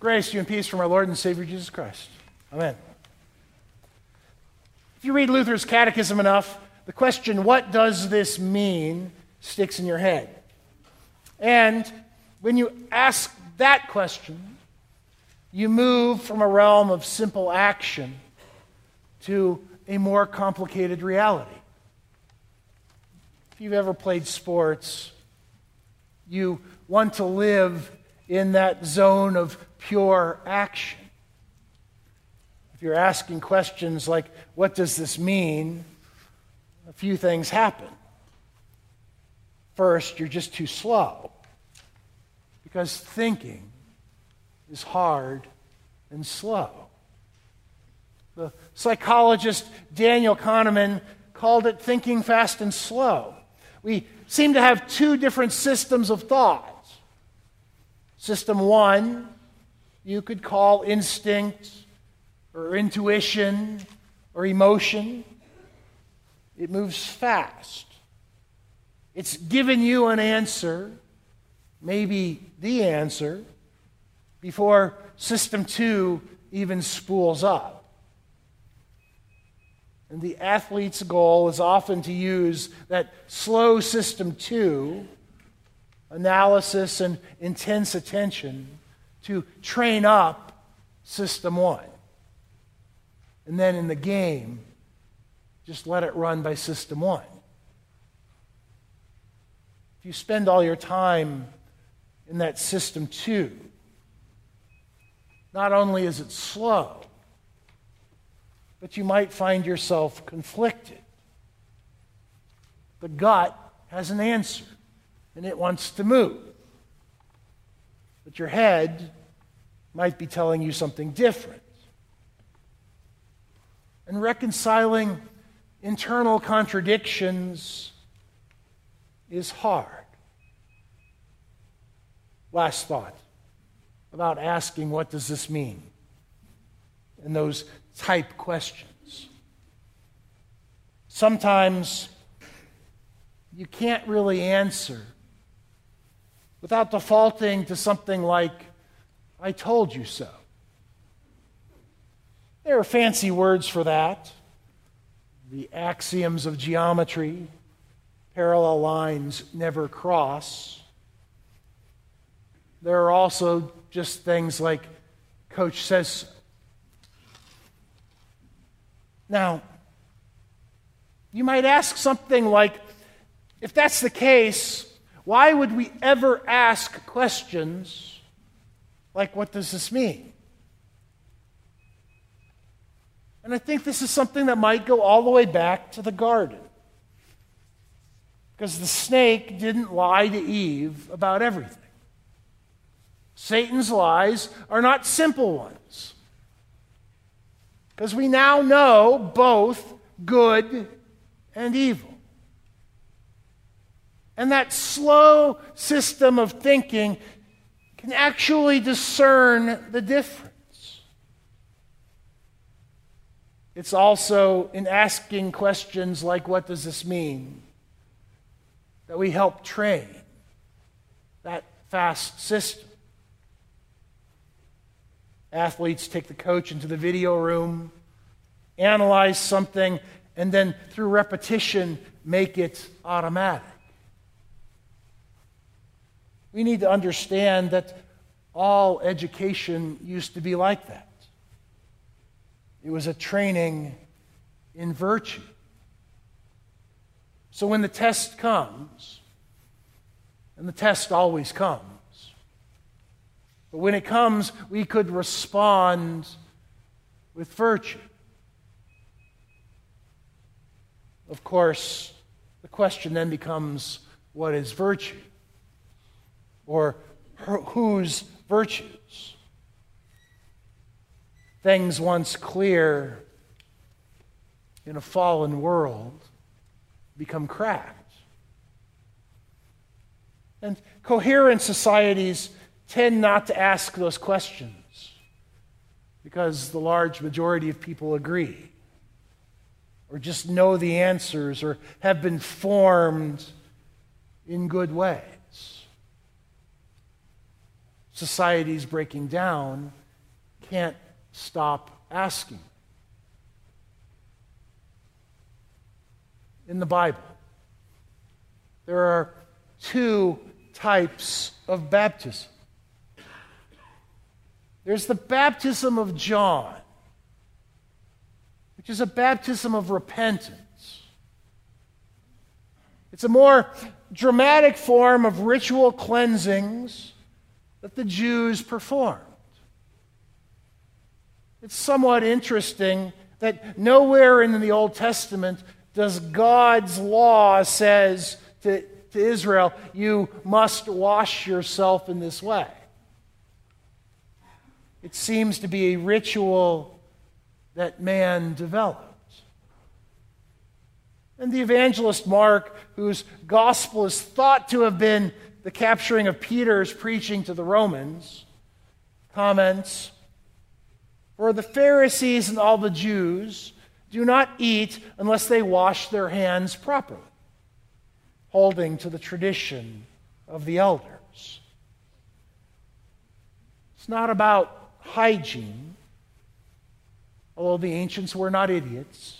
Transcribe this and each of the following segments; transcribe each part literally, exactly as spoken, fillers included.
Grace to you and peace from our Lord and Savior Jesus Christ. Amen. If you read Luther's Catechism enough, the question, what does this mean, sticks in your head. And when you ask that question, you move from a realm of simple action to a more complicated reality. If you've ever played sports, you want to live in that zone of pure action. If you're asking questions like, what does this mean? A few things happen. First, you're just too slow, because thinking is hard and slow. The psychologist Daniel Kahneman called it thinking fast and slow. We seem to have two different systems of thought. System one, you could call instinct or intuition or emotion. It moves fast. It's given you an answer, maybe the answer, before system two even spools up. And the athlete's goal is often to use that slow system two, analysis and intense attention, to train up system one. And then in the game, just let it run by system one. If you spend all your time in that system two, not only is it slow, but you might find yourself conflicted. The gut has an answer, and it wants to move. But your head might be telling you something different. And reconciling internal contradictions is hard. Last thought about asking, what does this mean? And those type questions. Sometimes you can't really answer without defaulting to something like, I told you so. There are fancy words for that. The axioms of geometry, parallel lines never cross. There are also just things like, Coach says so. Now, you might ask something like, if that's the case, why would we ever ask questions like, what does this mean? And I think this is something that might go all the way back to the garden. Because the snake didn't lie to Eve about everything. Satan's lies are not simple ones. Because we now know both good and evil. And that slow system of thinking can actually discern the difference. It's also in asking questions like, what does this mean, that we help train that fast system. Athletes take the coach into the video room, analyze something, and then through repetition make it automatic. We need to understand that all education used to be like that. It was a training in virtue. So when the test comes, and the test always comes, but when it comes, we could respond with virtue. Of course, the question then becomes, what is virtue? Or whose virtues? Things once clear in a fallen world become cracked. And coherent societies tend not to ask those questions because the large majority of people agree, or just know the answers, or have been formed in good ways. society's breaking down can't stop asking. In the Bible, there are two types of baptism. There's the baptism of John, which is a baptism of repentance. It's a more dramatic form of ritual cleansings that the Jews performed. It's somewhat interesting that nowhere in the Old Testament does God's law says to, to Israel, you must wash yourself in this way. It seems to be a ritual that man developed. And the evangelist Mark, whose gospel is thought to have been the capturing of Peter's preaching to the Romans, comments, "For the Pharisees and all the Jews do not eat unless they wash their hands properly, holding to the tradition of the elders." It's not about hygiene, although the ancients were not idiots.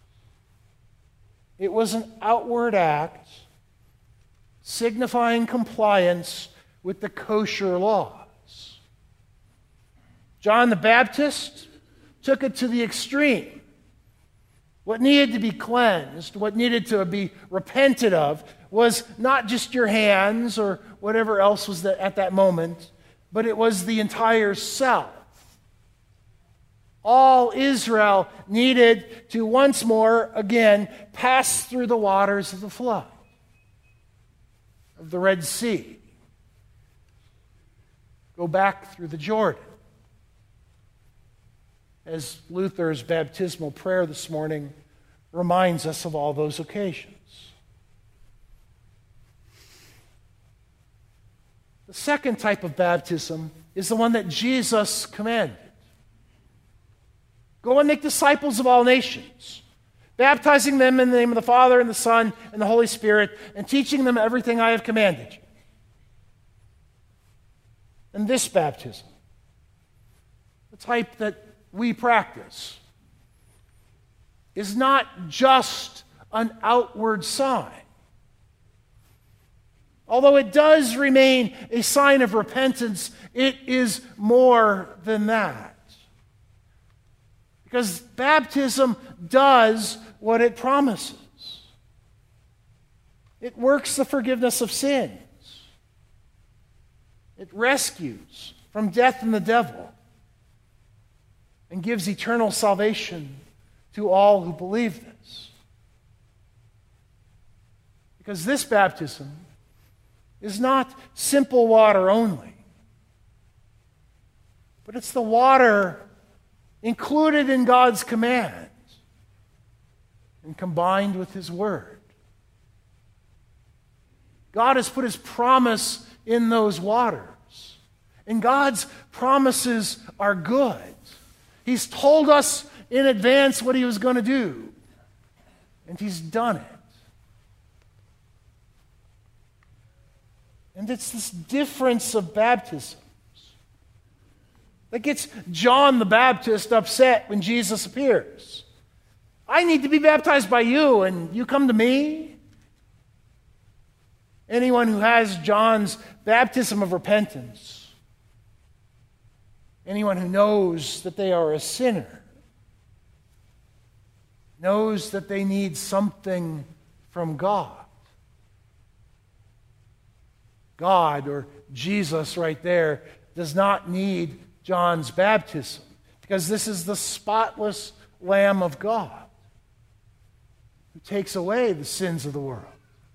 It was an outward act signifying compliance with the kosher laws. John the Baptist took it to the extreme. What needed to be cleansed, what needed to be repented of, was not just your hands or whatever else was at that moment, but it was the entire self. All Israel needed to once more, again, pass through the waters of the flood, of the Red Sea, go back through the Jordan. As Luther's baptismal prayer this morning reminds us of all those occasions. The second type of baptism is the one that Jesus commanded. Go and make disciples of all nations, baptizing them in the name of the Father and the Son and the Holy Spirit, and teaching them everything I have commanded you. And this baptism, the type that we practice, is not just an outward sign. Although it does remain a sign of repentance, it is more than that. Because baptism does what it promises. It works the forgiveness of sins. It rescues from death and the devil, and gives eternal salvation to all who believe this. Because this baptism is not simple water only, but it's the water included in God's command and combined with His Word. God has put His promise in those waters, and God's promises are good. He's told us in advance what He was going to do, and He's done it. And it's this difference of baptisms that gets John the Baptist upset when Jesus appears. I need to be baptized by you, and you come to me? Anyone who has John's baptism of repentance, anyone who knows that they are a sinner, knows that they need something from God. God, or Jesus right there, does not need John's baptism, because this is the spotless Lamb of God who takes away the sins of the world.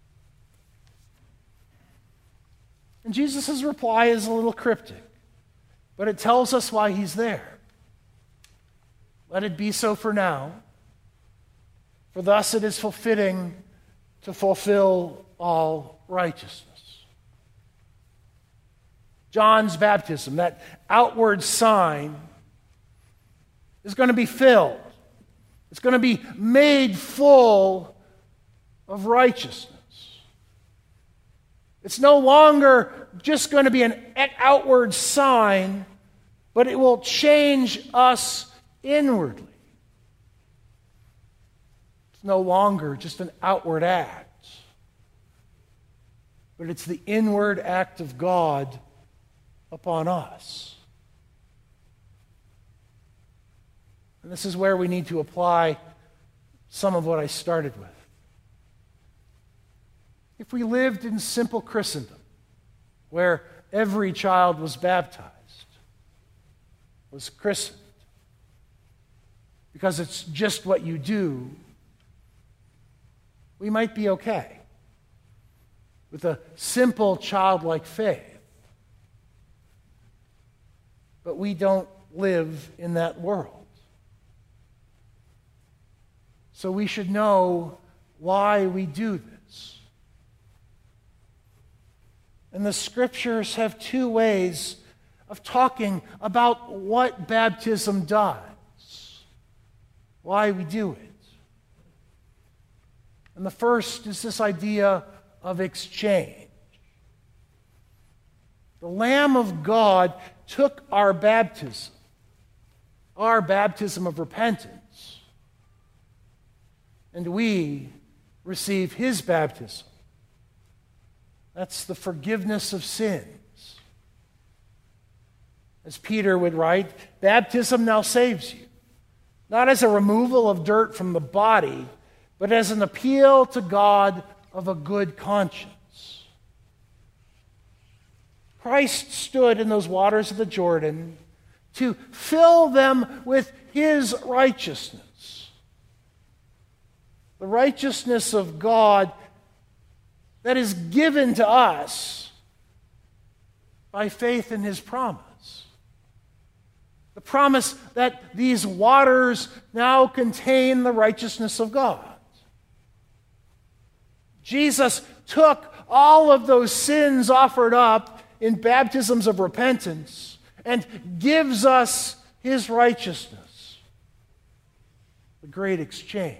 And Jesus' reply is a little cryptic, but it tells us why He's there. Let it be so for now, for thus it is fulfilling to fulfill all righteousness. John's baptism, that outward sign, is going to be filled. It's going to be made full of righteousness. It's no longer just going to be an outward sign, but it will change us inwardly. It's no longer just an outward act, but it's the inward act of God upon us. And this is where we need to apply some of what I started with. If we lived in simple Christendom, where every child was baptized, was christened, because it's just what you do, we might be okay with a simple childlike faith. But we don't live in that world. So we should know why we do this. And the Scriptures have two ways of talking about what baptism does, why we do it. And the first is this idea of exchange. The Lamb of God took our baptism, our baptism of repentance, and we receive His baptism. That's the forgiveness of sins. As Peter would write, baptism now saves you, not as a removal of dirt from the body, but as an appeal to God of a good conscience. Christ stood in those waters of the Jordan to fill them with His righteousness. The righteousness of God that is given to us by faith in His promise. The promise that these waters now contain the righteousness of God. Jesus took all of those sins offered up in baptisms of repentance and gives us His righteousness. The great exchange.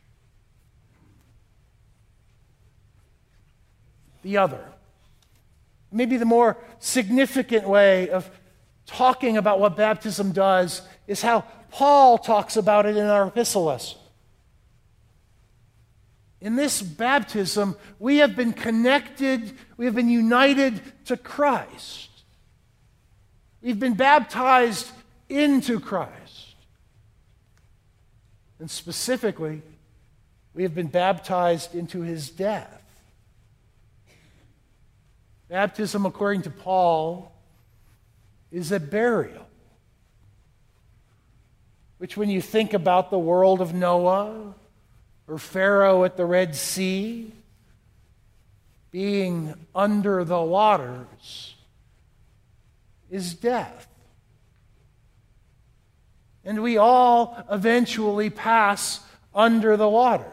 The other, maybe the more significant way of talking about what baptism does is how Paul talks about it in our epistle lesson. In this baptism, we have been connected, we have been united to Christ. We've been baptized into Christ. And specifically, we have been baptized into His death. Baptism, according to Paul, is a burial, which when you think about the world of Noah or Pharaoh at the Red Sea, being under the waters is death. And we all eventually pass under the waters.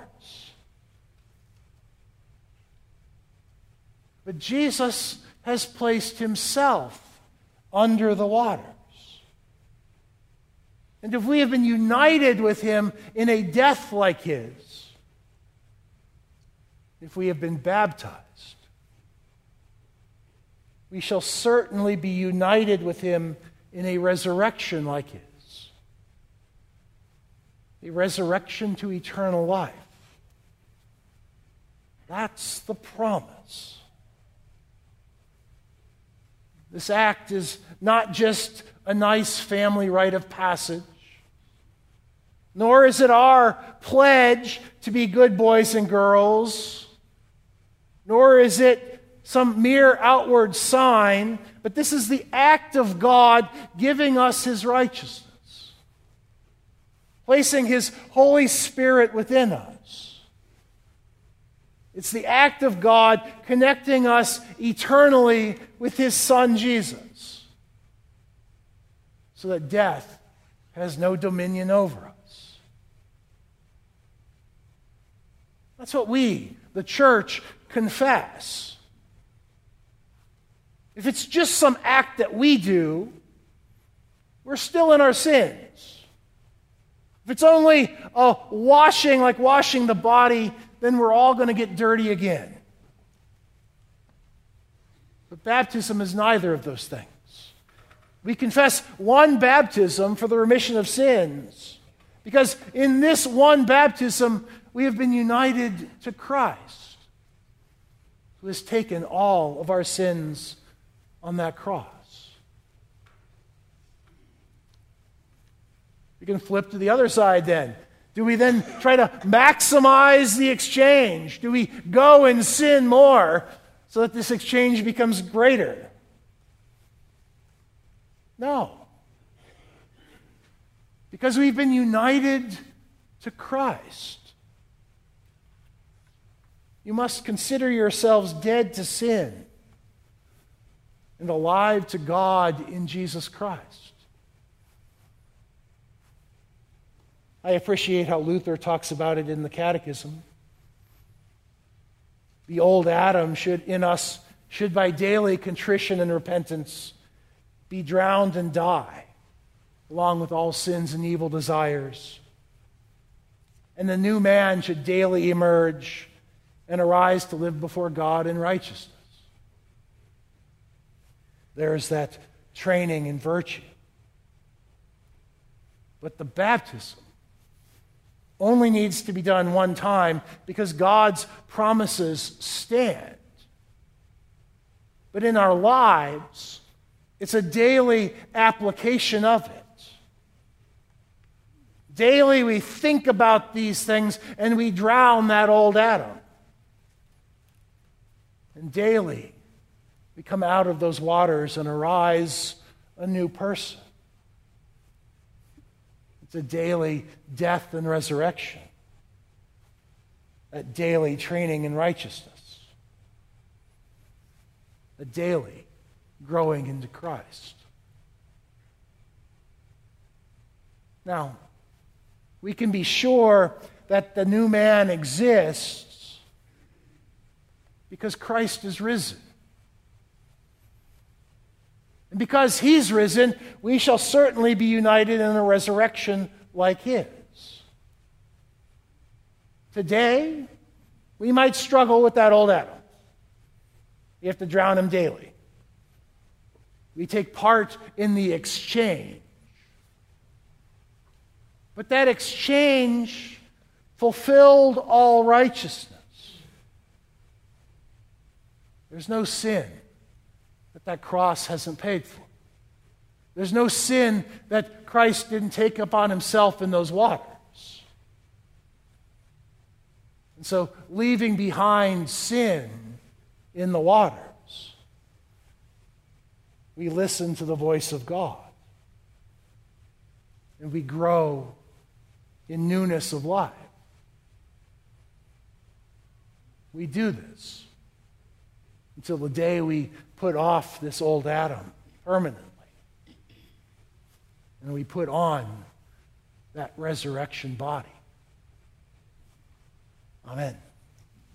But Jesus has placed Himself under the waters. And if we have been united with Him in a death like His, if we have been baptized, we shall certainly be united with Him in a resurrection like His. A resurrection to eternal life. That's the promise. This act is not just a nice family rite of passage, nor is it our pledge to be good boys and girls, nor is it some mere outward sign, but this is the act of God giving us His righteousness, placing His Holy Spirit within us. It's the act of God connecting us eternally with His Son, Jesus, so that death has no dominion over us. That's what we, the church, confess. If it's just some act that we do, we're still in our sins. If it's only a washing, like washing the body, then we're all going to get dirty again. But baptism is neither of those things. We confess one baptism for the remission of sins, because in this one baptism we have been united to Christ, who has taken all of our sins on that cross. We can flip to the other side then. Do we then try to maximize the exchange? Do we go and sin more so that this exchange becomes greater? No. Because we've been united to Christ. You must consider yourselves dead to sin and alive to God in Jesus Christ. I appreciate how Luther talks about it in the Catechism. The old Adam should in us should by daily contrition and repentance be drowned and die, along with all sins and evil desires. And the new man should daily emerge and arise to live before God in righteousness. There's that training in virtue. But the baptism only needs to be done one time because God's promises stand. But in our lives, it's a daily application of it. Daily we think about these things and we drown that old Adam. And daily we come out of those waters and arise a new person. It's a daily death and resurrection. A daily training in righteousness. A daily growing into Christ. Now, we can be sure that the new man exists because Christ is risen. And because he's risen, we shall certainly be united in a resurrection like his. Today, we might struggle with that old Adam. We have to drown him daily. We take part in the exchange. But that exchange fulfilled all righteousness. There's no sin that that cross hasn't paid for. There's no sin that Christ didn't take upon himself in those waters. And so, leaving behind sin in the waters, we listen to the voice of God. And we grow in newness of life. We do this until the day we put off this old Adam permanently. And we put on that resurrection body. Amen.